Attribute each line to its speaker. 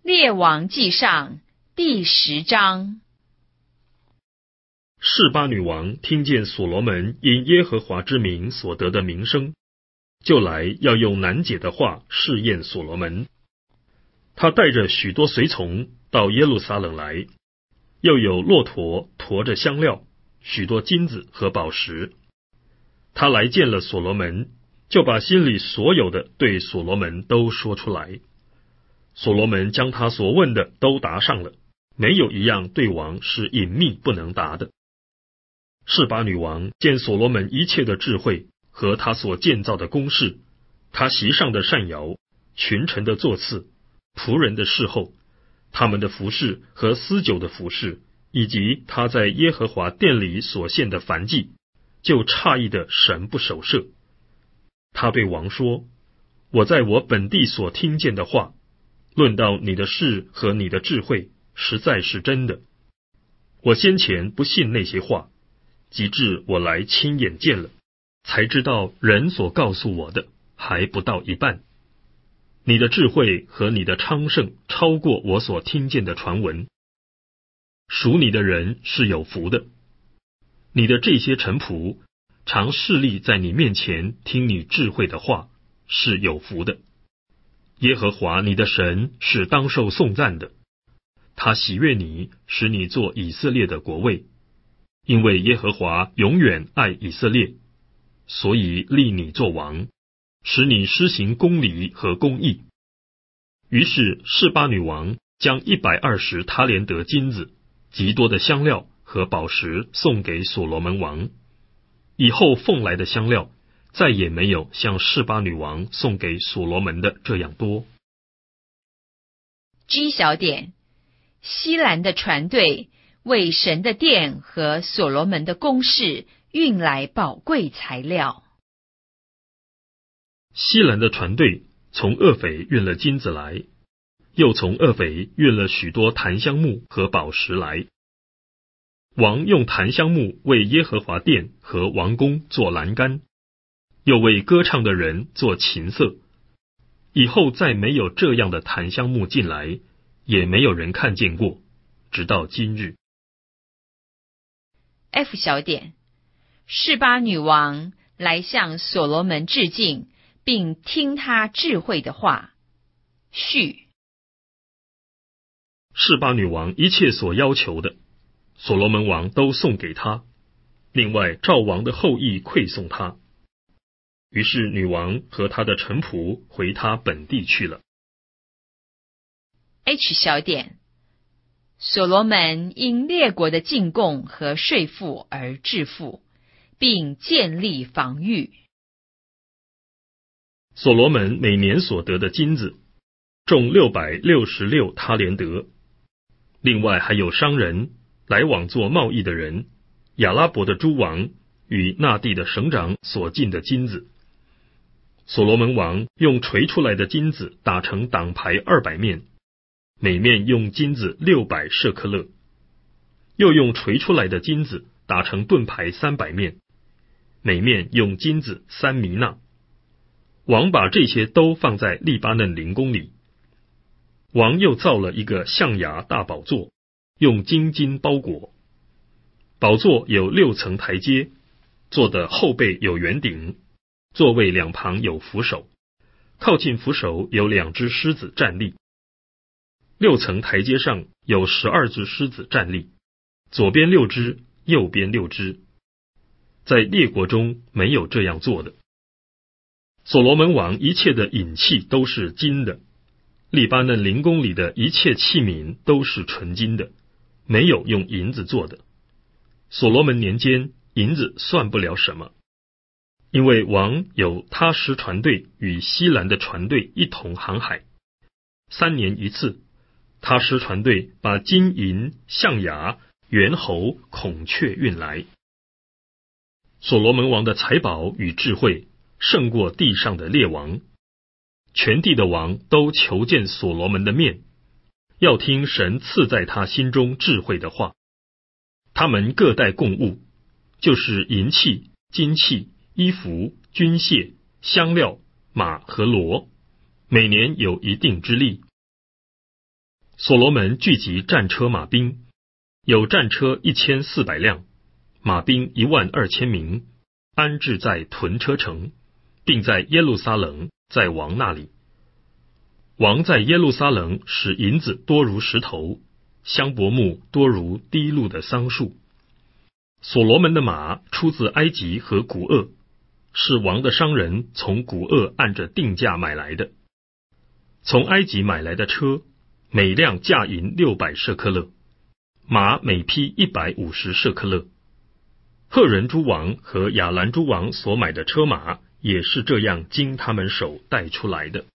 Speaker 1: 列王纪上第10章。
Speaker 2: 示巴女王听见所罗门因耶和华之名所得的名声，就来要用难解的话试验所罗门。他带着许多随从到耶路撒冷来，又有骆驼驮着香料、许多金子和宝石。他来见了所罗门，就把心里所有的对所罗门都说出来。所罗门将他所问的都答上了，没有一样对王是隐秘不能答的。示巴女王见所罗门一切的智慧和他所建造的宫室，他席上的膳肴、群臣的座次、仆人的侍候，他们的服饰和私酒的服饰，以及他在耶和华殿里所献的燔祭，就诧异的神不守舍。他对王说：我在我本地所听见的话，论到你的事和你的智慧，实在是真的。我先前不信那些话，及至我来亲眼见了，才知道人所告诉我的还不到一半。你的智慧和你的昌盛超过我所听见的传闻。属你的人是有福的。你的这些臣仆常侍立在你面前听你智慧的话，是有福的。耶和华你的神是当受颂赞的，他喜悦你，使你做以色列的国位。因为耶和华永远爱以色列，所以立你做王，使你施行公理和公义。于是示巴女王将120他连得金子、极多的香料和宝石送给所罗门王。以后奉来的香料再也没有像示巴女王送给所罗门的这样多。
Speaker 1: G 小点，西兰的船队为神的殿和所罗门的宫室运来宝贵材料。
Speaker 2: 西兰的船队从厄斐运了金子来，又从厄斐运了许多檀香木和宝石来。王用檀香木为耶和华殿和王宫做栏杆，又为歌唱的人做琴瑟。以后再没有这样的檀香木进来，也没有人看见过，直到今日。
Speaker 1: F 小点，示巴女王来向所罗门致敬，并听他智慧的话。序。
Speaker 2: 示巴女王一切所要求的，所罗门王都送给他，另外赵王的后裔馈送他。于是女王和他的臣仆回他本地去了。
Speaker 1: H 小点，所罗门因列国的进贡和税赋而致富，并建立防御。
Speaker 2: 所罗门每年所得的金子重666他连得，另外还有商人来往做贸易的人，亚拉伯的诸王与那地的省长所进的金子。所罗门王用锤出来的金子打成挡牌200面，每面用金子600舍克勒，又用锤出来的金子打成盾牌300面，每面用金子3弥纳。王把这些都放在利巴嫩灵宫里。王又造了一个象牙大宝座，用金金包裹。宝座有6层台阶，座的后背有圆顶，座位两旁有扶手，靠近扶手有2只狮子站立。6层台阶上有12只狮子站立，左边6只，右边6只。在列国中没有这样做的。所罗门王一切的饮器都是金的，利巴嫩灵宫里的一切器皿都是纯金的，没有用银子做的。所罗门年间，银子算不了什么，因为王有他施船队与西兰的船队一同航海，3年一次。他施船队把金银、象牙、猿猴、孔雀运来。所罗门王的财宝与智慧胜过地上的列王，全地的王都求见所罗门的面，要听神赐在他心中智慧的话。他们各带供物，就是银器、金器、衣服、军械、香料、马和骡，每年有一定之例。 所罗门聚集战车马兵，有战车1400辆，马兵12000名，安置在屯车城，并在耶路撒冷，在王那里。王在耶路撒冷使银子多如石头，香柏木多如滴露的桑树。所罗门的马出自埃及和古厄，是王的商人从古厄按着定价买来的。从埃及买来的车，每辆价银600舍克勒，马每匹150舍克勒。赫人诸王和亚兰诸王所买的车马，也是这样经他们手带出来的。